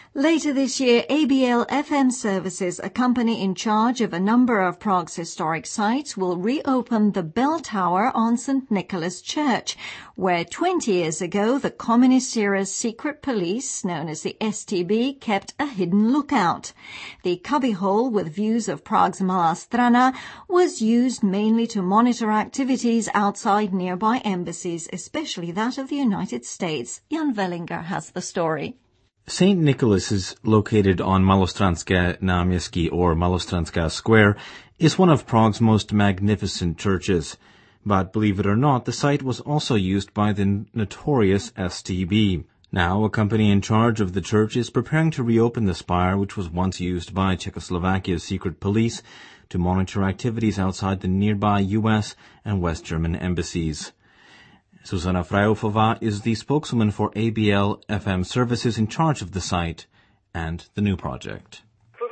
Later this year, ABL FM Services, a company in charge of a number of Prague's historic sites, will reopen the bell tower on St. Nicholas Church, where 20 years ago the communist era's secret police, known as the STB, kept a hidden lookout. The cubbyhole with views of Prague's Malá Strana was used mainly to monitor activities outside nearby embassies, especially that of the United States. Jan Wellinger has the story. St. Nicholas is located on Malostranské náměstí, or Malostranská Square, is one of Prague's most magnificent churches. But believe it or not, the site was also used by the notorious STB. Now, a company in charge of the church is preparing to reopen the spire, which was once used by Czechoslovakia's secret police to monitor activities outside the nearby US and West German embassies. Zuzana Frajofová is the spokeswoman for ABL FM Services in charge of the site and the new project.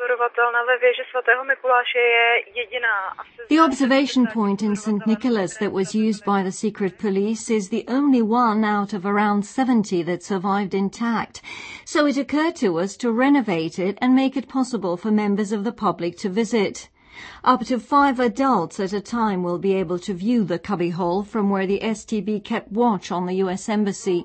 The observation point in St. Nicholas that was used by the secret police is the only one out of around 70 that survived intact. So it occurred to us to renovate it and make it possible for members of the public to visit. Up to 5 adults at a time will be able to view the cubbyhole from where the STB kept watch on the US Embassy.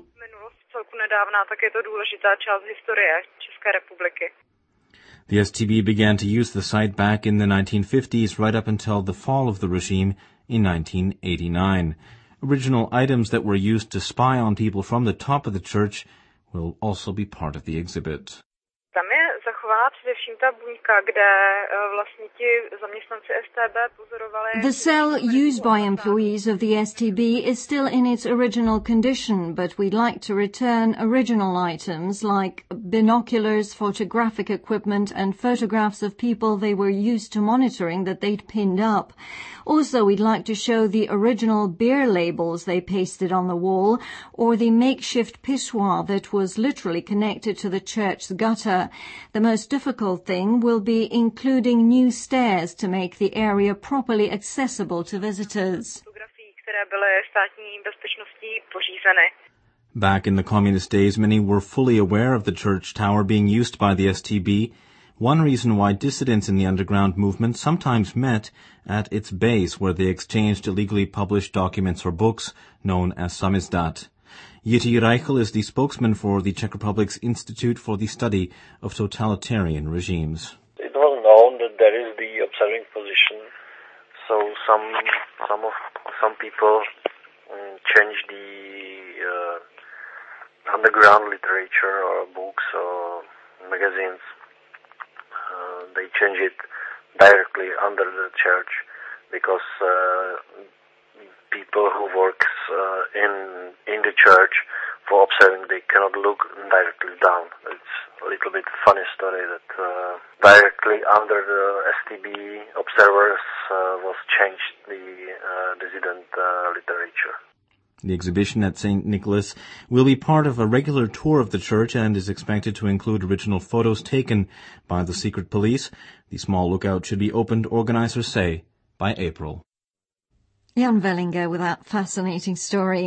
The STB began to use the site back in the 1950s, right up until the fall of the regime in 1989. Original items that were used to spy on people from the top of the church will also be part of the exhibit. The cell used by employees of the STB is still in its original condition, but we'd like to return original items like binoculars, photographic equipment, and photographs of people they were used to monitoring that they'd pinned up. Also, we'd like to show the original beer labels they pasted on the wall, or the makeshift pissoir that was literally connected to the church's gutter. The most difficult thing will be including new stairs to make the area properly accessible to visitors. Back in the communist days, many were fully aware of the church tower being used by the STB. One reason why dissidents in the underground movement sometimes met at its base, where they exchanged illegally published documents or books known as samizdat. Jiří Reichel is the spokesman for the Czech Republic's Institute for the Study of Totalitarian Regimes. It was known that there is the observing position, so some people change the underground literature or books or magazines. They change it directly under the church because people who work in the church for observing, they cannot look directly down. It's a little bit funny story that directly under the STB observers was changed the dissident literature. The exhibition at St. Nicholas will be part of a regular tour of the church and is expected to include original photos taken by the secret police. The small lookout should be opened, organizers say, by April. Jan Wellinger with that fascinating story.